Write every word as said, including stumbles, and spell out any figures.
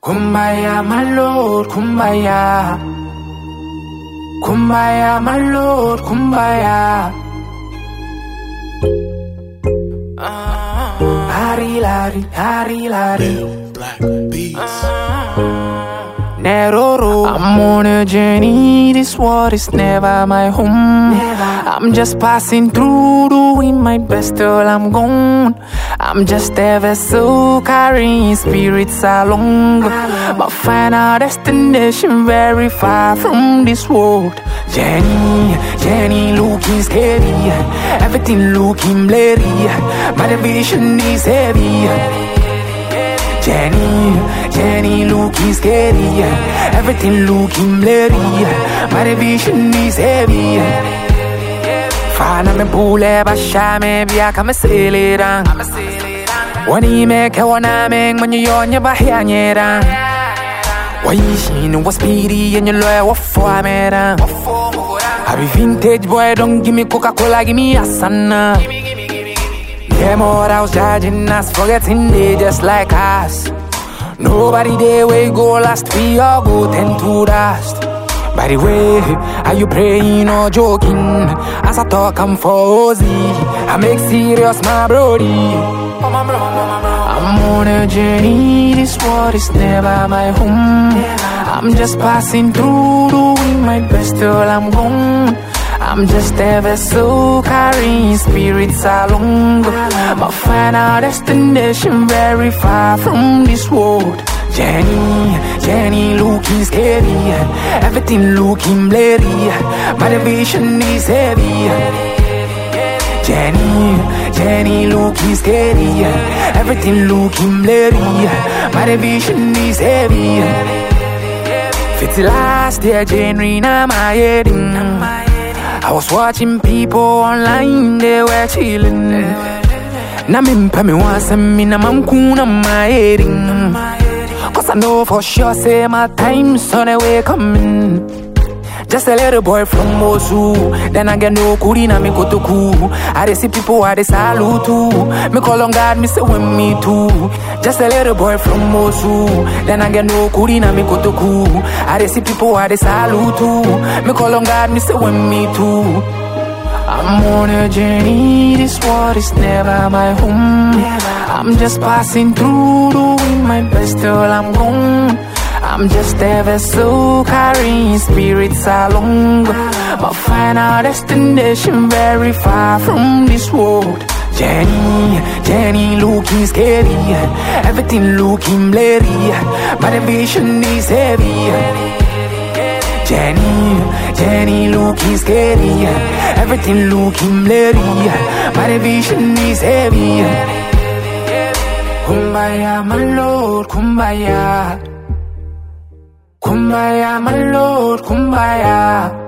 Kumbaya, my lord, kumbaya. Kumbaya, my lord, kumbaya. Hari lari, hari lari. Black beats. Neroro. I'm on a journey, this world is never my home. Never. I'm just passing through, doing my best till I'm gone. I'm just a vessel carrying spirits along. My final destination very far from this world. Jenny, Jenny looking scary, everything looking blurry. My vision is heavy. Jenny, Jenny looking scary, everything looking blurry. My vision is heavy. Fana me pule basha me biya kama selera. Wani me ke wana me manyo yonya bahya nyera. Waishi no was speedy and you loy wa for mera. I be vintage boy, don't give me Coca-Cola, give me Asana. Yeah, more I was judging us, forgetting they just like us. Nobody there we go last, we all go tend to dust. By the way, are you praying or joking? As I talk, I'm fuzzy. I make serious, my brody. I'm on a journey, this world is never my home. I'm just passing through, doing my best till I'm gone. I'm just a vessel carrying spirits along. My final destination very far from this world. Jenny, Jenny looking scary, everything looking blurry. My vision is heavy. Jenny, Jenny looking scary, everything looking blurry. My vision is heavy. Fifty last year, January, now my head. I was watching people online, they were chilling. Na mimpa me wasa me na mamkuna my heading. Cause I know for sure say my time's on the way coming. Just a little boy from Mosu, then I get no kuri na me kotoku. I dey see people I dey salute too. Me call on God, me say when me too. Just a little boy from Mosu, then I get no kuri na me kotoku. I dey see people I dey salute too. Me call on God, me say when me too. I'm on a journey, this world is never my home. I'm just passing through, doing my best till I'm gone. I'm just a vessel carrying spirits along. My final destination very far from this world. Jenny, Jenny looking scary, everything looking blurry. My vision is heavy. Jenny, Jenny looking scary, everything looking blurry. My vision is heavy. Kumbaya, my lord, kumbaya. Kumbaya, my lord, kumbaya.